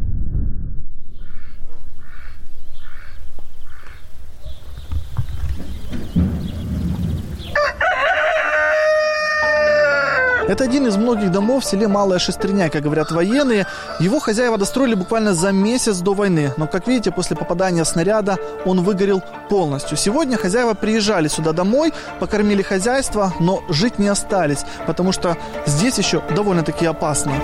Это один из многих домов в селе Малая Шестерня, как говорят военные. Его хозяева достроили буквально за месяц до войны. Но, как видите, после попадания снаряда он выгорел полностью. Сегодня хозяева приезжали сюда домой, покормили хозяйство, но жить не остались, потому что здесь еще довольно-таки опасно.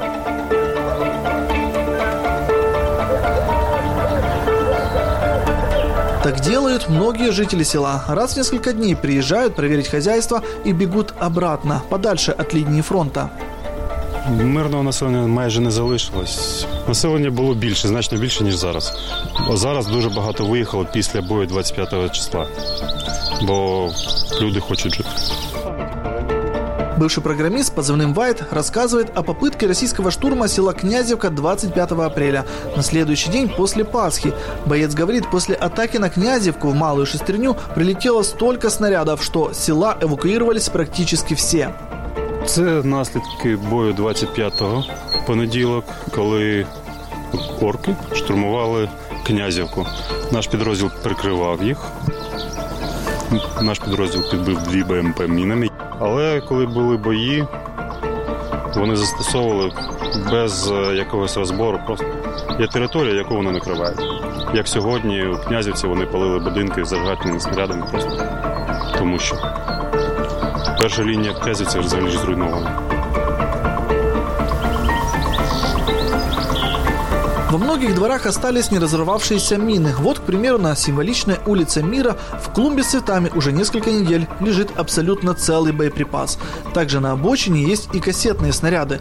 Так делают многие жители села. Раз в несколько дней приезжают проверить хозяйство и бегут обратно, подальше от лінії фронту. Мирного населення майже не залишилось. Населення було більше, значно більше, ніж зараз. Зараз дуже багато виїхало після бою 25 числа, бо люди хочуть жити. Бывший программист с позывным «Вайт» рассказывает о попытке российского штурма села Князевка 25 апреля, на следующий день после Пасхи. Боец говорит, после атаки на Князевку в Малую Шестерню прилетело столько снарядов, что с села эвакуировались практически все. Це наслідки бою 25-го, понеділок, коли орки штурмували Князівку. Наш підрозділ прикривав їх. Наш підрозділ підбив 2 БМП мінами. Але коли були бої, вони застосовували без якогось розбору. Просто є територія, яку вони накривають. Як сьогодні у Князівці вони палили будинки зажигательними снарядами просто тому що перша лінія в Князівці взагалі зруйнована. Во многих дворах остались не разорвавшиеся мины. Вот, к примеру, на символичной улице Мира в клумбе с цветами уже несколько недель лежит абсолютно целый боеприпас. Также на обочине есть и кассетные снаряды.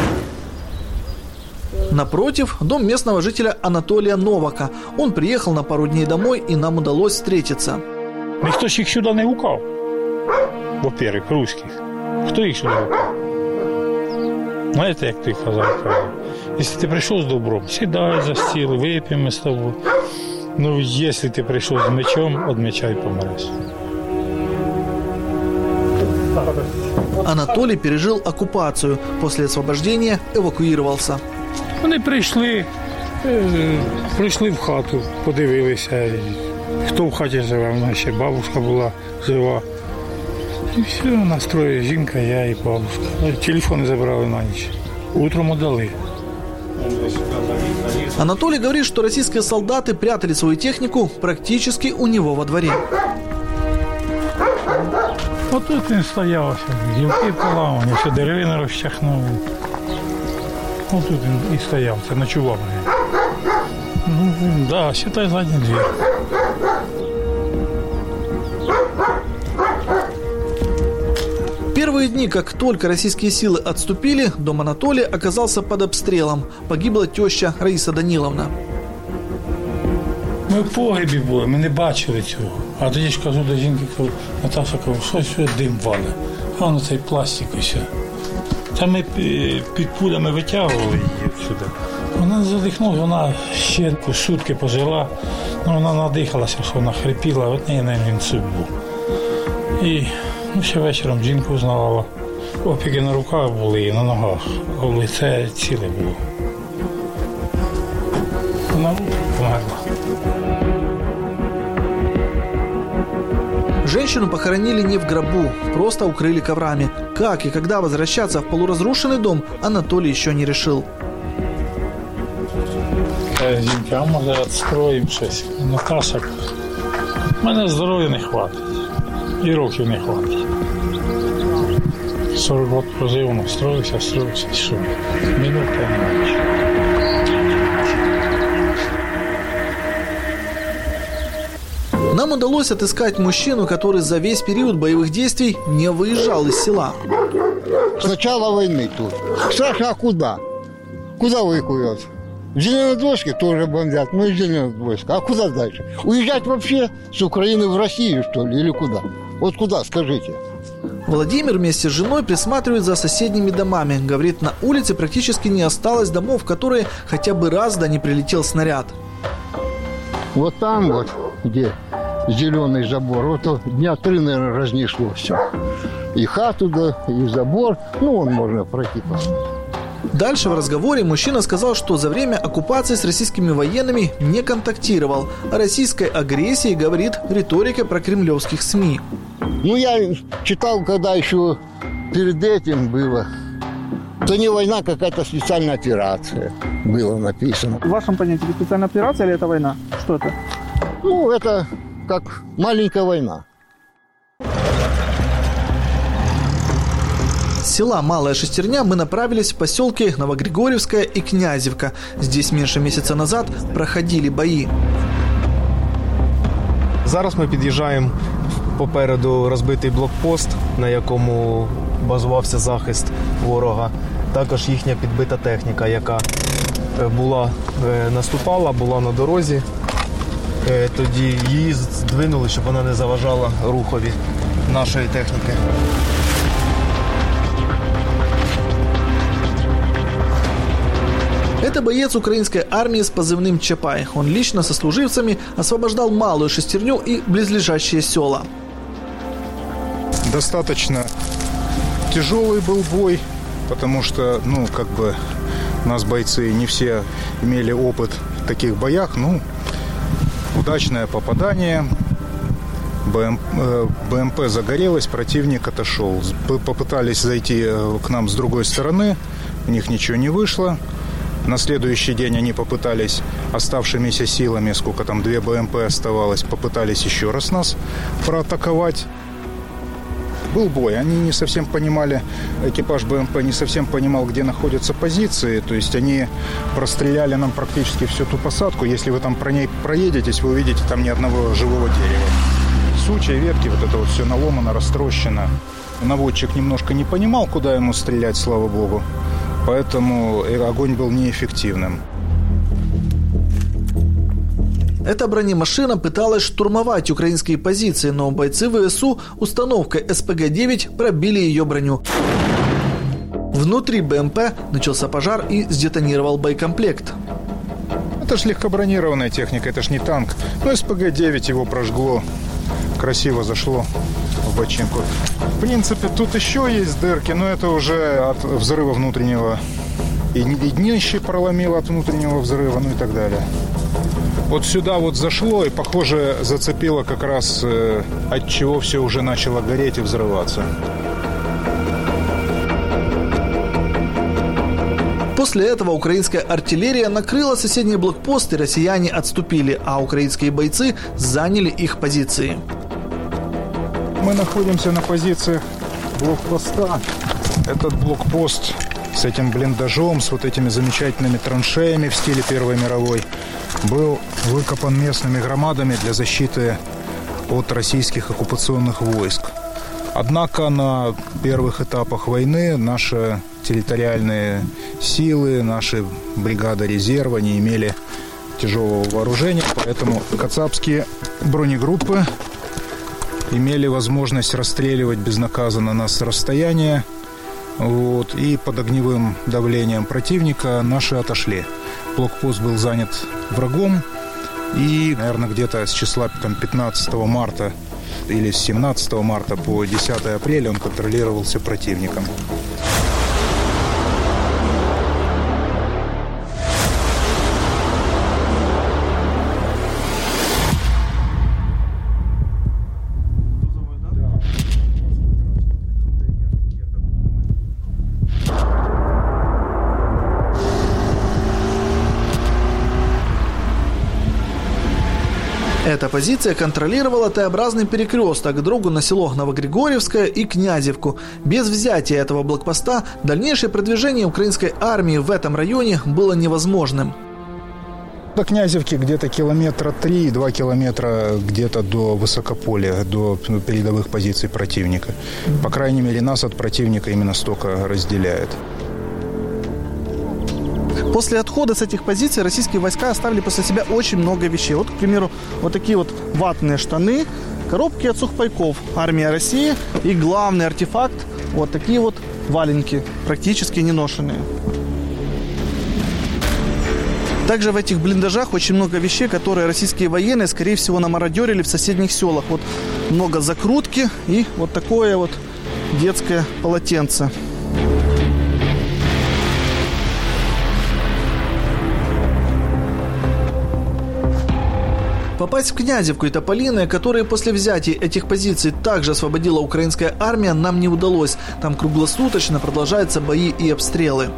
Напротив, дом местного жителя Анатолия Новака. Он приехал на пару дней домой, и нам удалось встретиться. Ніхто ж їх сюди не гукав. Во-первых, русських. Хто їх сюди гукав? Знаєте, як ти казав? Якщо ти прийшов з добром, сідай за стіл, вип'ємо з тобою. Ну, якщо ти прийшов з мечом, від меча й помреш. Анатолий пережил оккупацию. После освобождения эвакуировался. Вони прийшли в хату, подивилися, хто в хаті живе. У нас ще бабушка була жива. І все, настроє жінка, я і бабушка. Телефони забрали на ніч. Утром отдали. Анатолий говорит, что российские солдаты прятали свою технику практически у него во дворе. Отут він стояв, гілки поламані, все деревина розчахнули. Отут він і стояв, це ночував. Ну, да, считай задній двір. Первые дни, как только российские силы отступили, дом Анатолия оказался под обстрелом. Погибла теща Раиса Даниловна. Ми в погребі були, ми не бачили цього. А тоді ж кажу до жінки, Наташа, щось дим валить. А воно цей пластик ось. Та ми під пулями витягували її сюди. Вона задихнула, вона ще сутки пожила. Ну, вона надихалася, що вона хрипіла, от неї, мабуть, інсульт був. І ще вечором жінку узнавала. Опіки на руках були і на ногах, а в лице ціле було. Вона померла. Женщину похоронили не в гробу, просто укрыли коврами. Как и когда возвращаться в полуразрушенный дом, Анатолий еще не решил. Жінка, а може відстроїмо щось? Наташа, в мене здоров'я не хватить. І років не хватить. 40 років прожив, строївся, і що? Минута не бачу. Нам удалось отыскать мужчину, который за весь период боевых действий не выезжал из села. С начала войны тут. Страшно, а куда? Куда выехать? В Зеленодольске тоже бомбят, ну и в Зеленодольске. А куда дальше? Уезжать вообще с Украины в Россию, что ли, или куда? Вот куда, скажите? Владимир вместе с женой присматривает за соседними домами. Говорит, на улице практически не осталось домов, в которые хотя бы раз да не прилетел снаряд. Вот там вот, где зеленый забор, вот дня 3, наверное, разнесло все. И хату, да, и забор, ну, вон можно пройти посмотреть. Дальше в разговоре мужчина сказал, что за время оккупации с российскими военными не контактировал. О российской агрессии говорит риторика прокремлевских СМИ. Ну, я читал, когда еще перед этим было, то не война, какая-то специальная операция, было написано. В вашем понятии, специальная операция или это война? Что это? Ну, это как маленькая война. С села Малая Шестерня мы направились в поселки Новогригорьевская и Князевка. Здесь меньше месяца назад проходили бои. Зараз ми під'їжджаємо попереду розбитий блокпост, на якому базувався захист ворога. Також їхня підбита техніка, яка наступала, була на дорозі. Тоді її здвинули, щоб вона не заважала рухові нашої техніки. Это боец украинской армии с позывным Чапай. Он лично со служивцами освобождал Малую Шестерню и близлежащие села. Достаточно тяжелый был бой, потому что, у нас бойцы не все имели опыт в таких боях. Удачное попадание. БМП загорелась, противник отошел. Попытались зайти к нам с другой стороны, у них ничего не вышло. На следующий день они попытались оставшимися силами, сколько там, 2 БМП оставалось, попытались еще раз нас проатаковать. был бой. Они не совсем понимали, экипаж БМП не совсем понимал, где находятся позиции. То есть они простреляли нам практически всю ту посадку. Если вы там про ней проедетесь, вы увидите там ни одного живого дерева. Сучья, ветки, вот это вот все наломано, растрощено. Наводчик немножко не понимал, куда ему стрелять, слава богу. Поэтому огонь был неэффективным. Эта бронемашина пыталась штурмовать украинские позиции, но бойцы ВСУ установкой СПГ-9 пробили ее броню. Внутри БМП начался пожар и сдетонировал боекомплект. Это ж легкобронированная техника, это ж не танк. Но СПГ-9 его прожгло, красиво зашло в бочинку. В принципе, тут еще есть дырки, но это уже от взрыва внутреннего. И днище проломило от внутреннего взрыва, ну и так далее. Вот сюда вот зашло и, похоже, зацепило как раз, от чего все уже начало гореть и взрываться. После этого украинская артиллерия накрыла соседние блокпосты, россияне отступили, а украинские бойцы заняли их позиции. Мы находимся на позициях блокпоста. Этот блокпост с этим блиндажом, с вот этими замечательными траншеями в стиле Первой мировой, был выкопан местными громадами для защиты от российских оккупационных войск. Однако на первых этапах войны наши территориальные силы, наши бригады резерва не имели тяжелого вооружения, поэтому кацапские бронегруппы имели возможность расстреливать безнаказанно нас с расстояния. Вот, и под огневым давлением противника наши отошли. Блокпост был занят врагом, и, наверное, где-то с числа 15 марта или с 17 марта по 10 апреля он контролировался противником. Эта позиция контролировала Т-образный перекресток, дорогу на село Новогригорьевское и Князевку. Без взятия этого блокпоста дальнейшее продвижение украинской армии в этом районе было невозможным. До Князевки где-то километра 3, 2 километра где-то до Высокополя, до передовых позиций противника. По крайней мере, нас от противника именно столько разделяет. После отхода с этих позиций российские войска оставили после себя очень много вещей. Вот, к примеру, вот такие вот ватные штаны, коробки от сухпайков «Армия России» и главный артефакт – вот такие вот валенки, практически неношенные. Также в этих блиндажах очень много вещей, которые российские военные, скорее всего, намародерили в соседних селах. Вот много закрутки и вот такое вот детское полотенце. Попасть в Князевку и Тополиное, которые после взятия этих позиций также освободила украинская армия, нам не удалось. Там круглосуточно продолжаются бои и обстріли.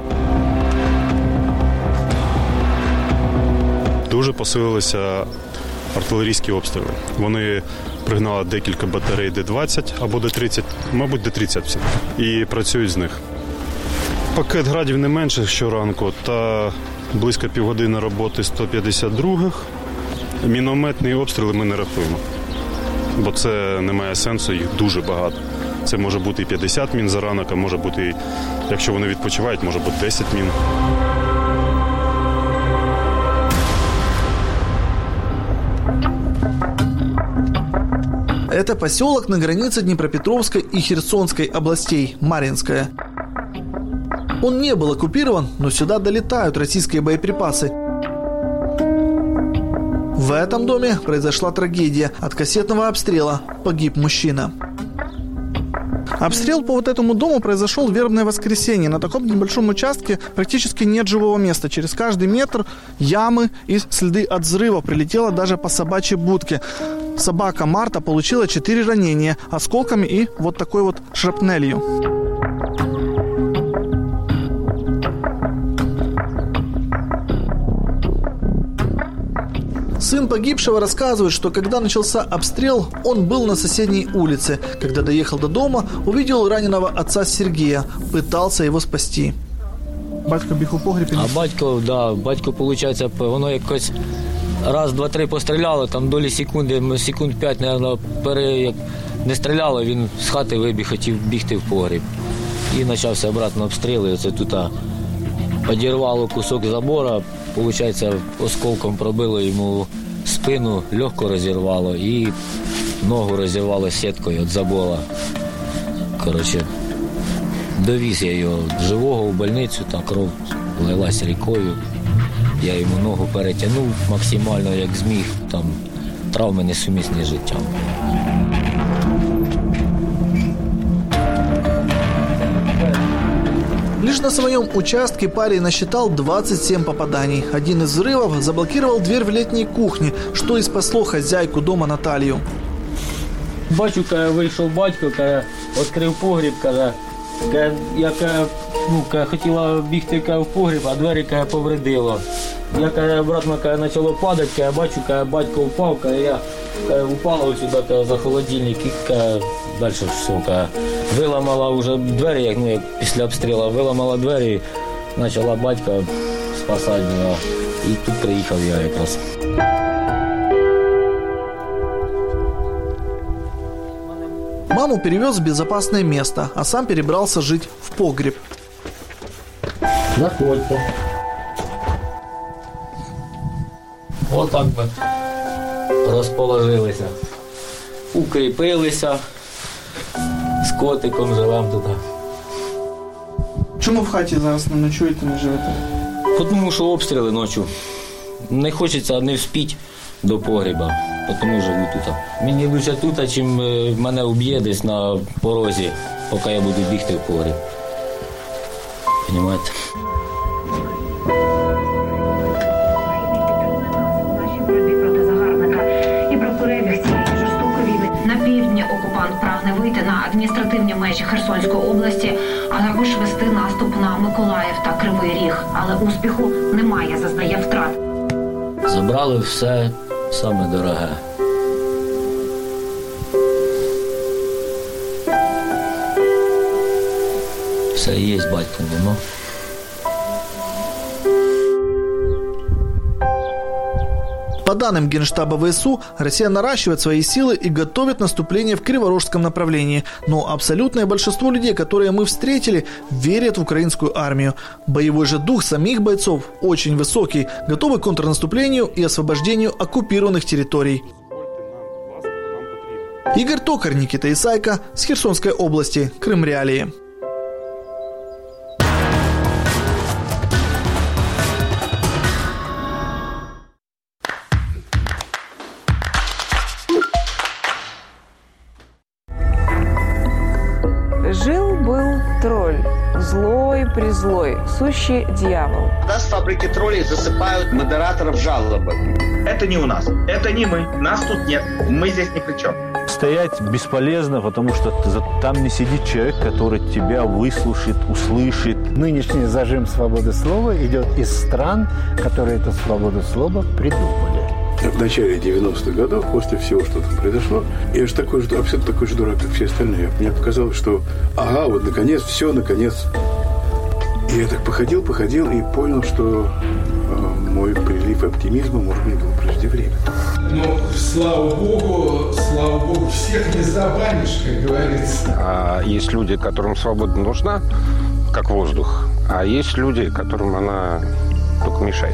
Дуже посилилися артилерійські обстріли. Вони пригнали декілька батарей Д-20 або Д-30, мабуть, Д-30 всі, і працюють з них. Пакет градів не менше щоранку та близько півгодини роботи 152-х. Мінометні обстріли ми не рахуємо, бо це не має сенсу, їх дуже багато. Це може бути і 50 мін за ранок, а може бути, якщо вони відпочивають, може бути 10 мін. Это поселок на границе Днепропетровской и Херсонской областей, Марьинская. Он не был оккупирован, но сюда долетают российские боеприпасы. В этом доме произошла трагедия. От кассетного обстрела погиб мужчина. Обстрел по вот этому дому произошел в Вербное воскресенье. На таком небольшом участке практически нет живого места. Через каждый метр ямы и следы от взрыва. Прилетело даже по собачьей будке. Собака Марта получила 4 ранения осколками и вот такой вот шрапнелью. Сын погибшего рассказывает, что когда начался обстрел, он был на соседней улице. Когда доехал до дома, увидел раненого отца Сергея, пытался его спасти. Батько біг у погрібі? А батько, виходить, воно якось раз, два, три постріляло, там долі секунди, секунд 5, мабуть, як не стріляло, він з хати вибіг, хотів бігти в погріб. І почався обратно обстріл, і оце тут одірвало кусок забора, виходить, осколком пробило йому спину, легко розірвало і ногу розірвало сіткою від забора. Коротше, довіз я його живого в больницю, та кров лилась рікою. Я йому ногу перетягнув максимально, як зміг. Там травми несумісні з життям. Лишь на своем участке парень насчитал 27 попаданий. Один из взрывов заблокировал дверь в летней кухне, что и спасло хозяйку дома Наталью. Бачу, коли вийшов батько, коли відкрив погріб, я хотіла бігти в погріб, а двері повредило. Я обратно почало падати, бачу, батько впав, я упала сюди за холодильник і далі все. Виламала вже двері, як після обстрілу, виламала двері, почала батька спасати. І тут приїхав я якраз. Маму перевез в безопасное место, а сам перебрался жить в погреб. Заходьте. Вот так би розположилися. Укріпилися. З котиком живемо тут. Чому в хаті зараз не ночуєте, не живете? Тому що обстріли ночі. Не хочеться не вспіти до погреба, тому живу тут. Мені лише тут, чим мене вб'є десь на порозі, поки я буду бігти в погреб. Понімаєте? На півдні окупант прагне вийти на адміністративні межі Херсонської області, а також вести наступ на Миколаїв та Кривий Ріг. Але успіху немає, зазнає втрат. Забрали все саме дороге. Все є, батько нема. По данным Генштаба ВСУ, Россия наращивает свои силы и готовит наступление в Криворожском направлении. Но абсолютное большинство людей, которые мы встретили, верят в украинскую армию. Боевой же дух самих бойцов очень высокий, готовы к контрнаступлению и освобождению оккупированных территорий. Игорь Токарь, Никита Исайко с Херсонской области, Крым Реалии. Жил-был тролль, злой-призлой, сущий дьявол. Нас с фабрики троллей засыпают модераторов жалобами. Это не у нас, это не мы, нас тут нет, мы здесь ни при чем. Стоять бесполезно, потому что там не сидит человек, который тебя выслушает, услышит. Нынешний зажим свободы слова идет из стран, которые эту свободу слова придумали. В начале 90-х годов, после всего, что там произошло, я же абсолютно такой же дурак, как все остальные. Мне показалось, что вот наконец, все, наконец. И я так походил и понял, что мой прилив оптимизма, может быть, был преждевременным. Ну, слава Богу, всех не забанишь, как говорится. А есть люди, которым свобода нужна, как воздух, а есть люди, которым она только мешает.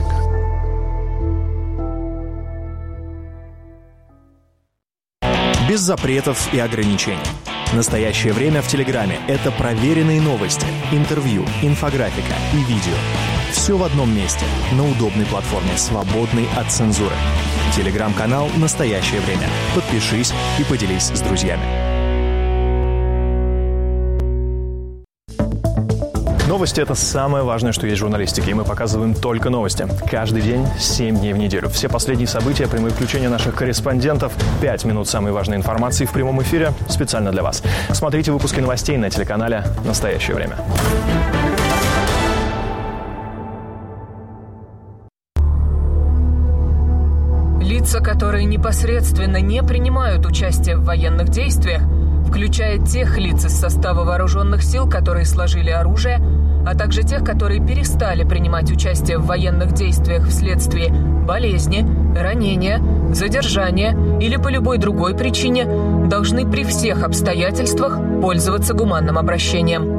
Без запретов и ограничений. Настоящее время в Телеграме – это проверенные новости, интервью, инфографика и видео. Все в одном месте, на удобной платформе, свободной от цензуры. Телеграм-канал «Настоящее время». Подпишись и поделись с друзьями. Новости – это самое важное, что есть в журналистике, и мы показываем только новости. Каждый день, 7 дней в неделю. Все последние события, прямые включения наших корреспондентов, 5 минут самой важной информации в прямом эфире специально для вас. Смотрите выпуски новостей на телеканале «Настоящее время». Лица лица, которые непосредственно не принимают участие в военных действиях, включая тех лиц из состава вооруженных сил, которые сложили оружие, а также тех, которые перестали принимать участие в военных действиях вследствие болезни, ранения, задержания или по любой другой причине, должны при всех обстоятельствах пользоваться гуманным обращением.